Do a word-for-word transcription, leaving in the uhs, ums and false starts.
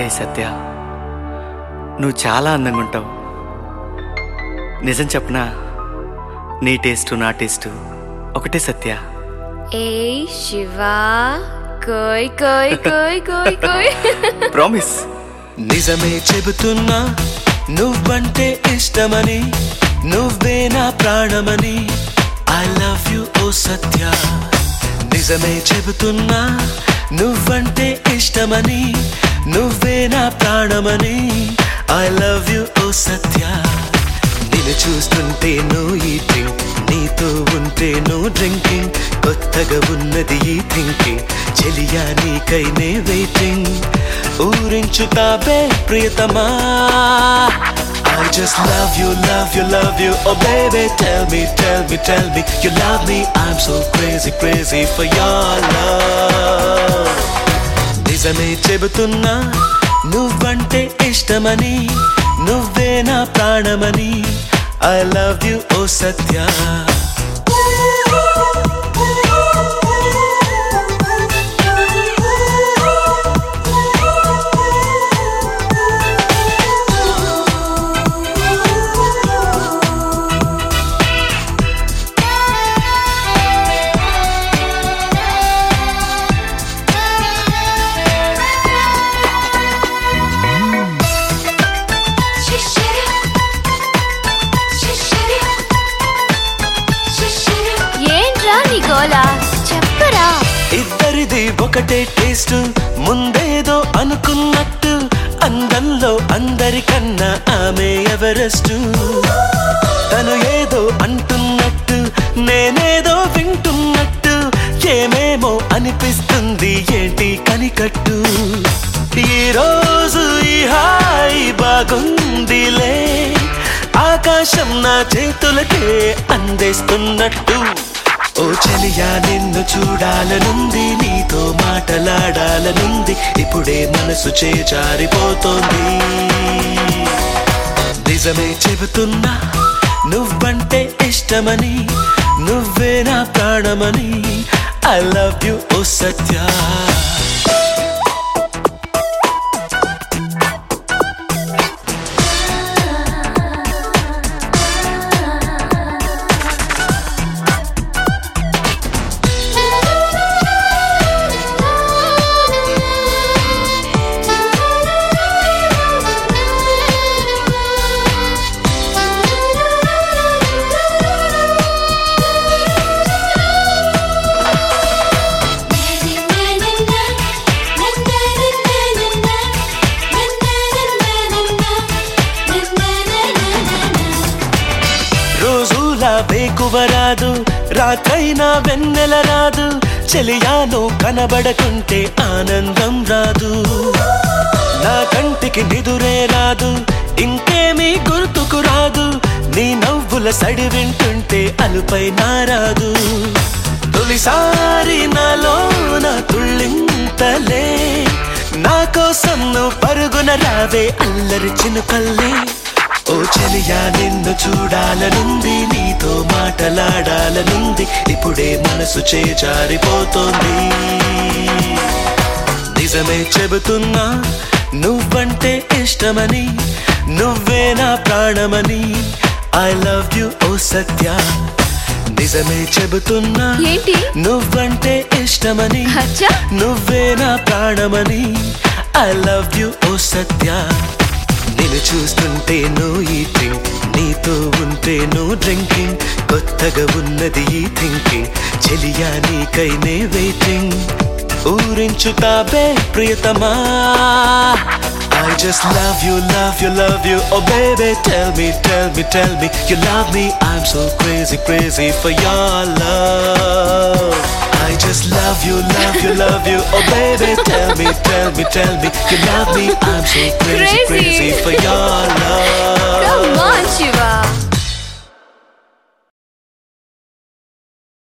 ఏ సత్య, నువ్వు చాలా అందంగా ఉంటావు. నిజం చెప్పనా, నీ టేస్ట్ నా టేస్ట్ ఒకటే సత్య. ఏ శివా, కోయ్ కోయ్ కోయ్ కోయ్ కోయ్ ప్రామిస్. నిజమే చెబుతున్నా, నువ్వంటే ఇష్టమని, నువ్వే నా ప్రాణమని. ఐ లవ్ యు ఓ సత్య. నిజమే చెబుతున్నా, నువ్వంటే ఇష్టమని, నువ్వే నా ప్రాణమని. ఐ లవ్ యు ఓ సత్య. నిన్ను చూస్తుంటే నువ్వు ఈటింగ్, నీతో ఉంటే నువ్వు డ్రింకింగ్. కొత్తగా ఉన్నది ఈ థింకింగ్, చెలియా నీకైనే వెయిటింగ్. ఊరించుతావే ప్రియతమా. I just love you, love you, love you. Oh baby, tell me, tell me, tell me you love me. I'm so crazy, crazy for your love. నిజమే చెబుతున్నా, నువ్వంటే ఇష్టమని, నువ్వే నా ప్రాణమని. I love you, oh సత్య. చెప్పరా, ఇద్దరిది ఒకటే టేస్ట్, ముందేదో అనుకున్నట్టు. అందంలో అందరికన్నా ఆమె ఎవరెస్ట్. తను ఏదో అంటున్నట్టు, నేనేదో వింటున్నట్టు. ఏమేమో అనిపిస్తుంది, ఏంటి కనికట్టు. ఈ రోజు ఈ హాయి బాగుందిలే, ఆకాశం నా చేతులకే అందేస్తున్నట్టు. ఓ చెలియా, నిన్ను చూడాలనుంది, నీతో మాటలాడాలనుంది. ఇప్పుడే మనసు చేజారిపోతోంది. నిజమే చెబుతున్నా, నువ్వంటే ఇష్టమని, నువ్వే నా ప్రాణమని. ఐ లవ్ యు ఓ సత్య. వేకువరాదు, రాత్రైనా వెన్నెల రాదు. చెలియాను కనబడకుంటే ఆనందం రాదు. నా కంటికి నిదురే రాదు, ఇంకేమీ గుర్తుకు రాదు. నీ నవ్వుల సడి వింటుంటే అలుపై నారాదు. తొలిసారి నాలోన తుళ్ళింతలే, నా కోసం నువ్వు పరుగున రావే అల్లరి చినుకల్లే. ఓ చెలియా, నిన్ను చూడాలనుంది, నీతో మాటలాడాలనుంది. ఇప్పుడే మనసు చేజారిపోతోంది. నిజమే చెబుతున్నా, నువ్వంటే ఇష్టమని, నువ్వే నా ప్రాణమని. ఐ లవ్ యు ఓ సత్య. నిజమే చెబుతున్నా, నువ్వంటే ఇష్టమని, నువ్వే నా ప్రాణమని. ఐ లవ్ యు ఓ సత్య. నిన్ను చూస్తుంటే నువ్వు ఈటింగ్, నీతో ఉంటే నువ్వు డ్రింకింగ్. కొత్తగా ఉన్నది ఈ థింకింగ్, చెలియా నీకైనే వెయిటింగ్. ఊరించుతావే ప్రియతమా. I just love you, love you, love you. Oh baby, tell me, tell me, tell me you love me. I'm so crazy, crazy for your love. I just love you, love you, love you. Oh baby, tell me, tell me, tell me you love me. I'm so crazy, crazy, crazy for your love. Come on, Shiva.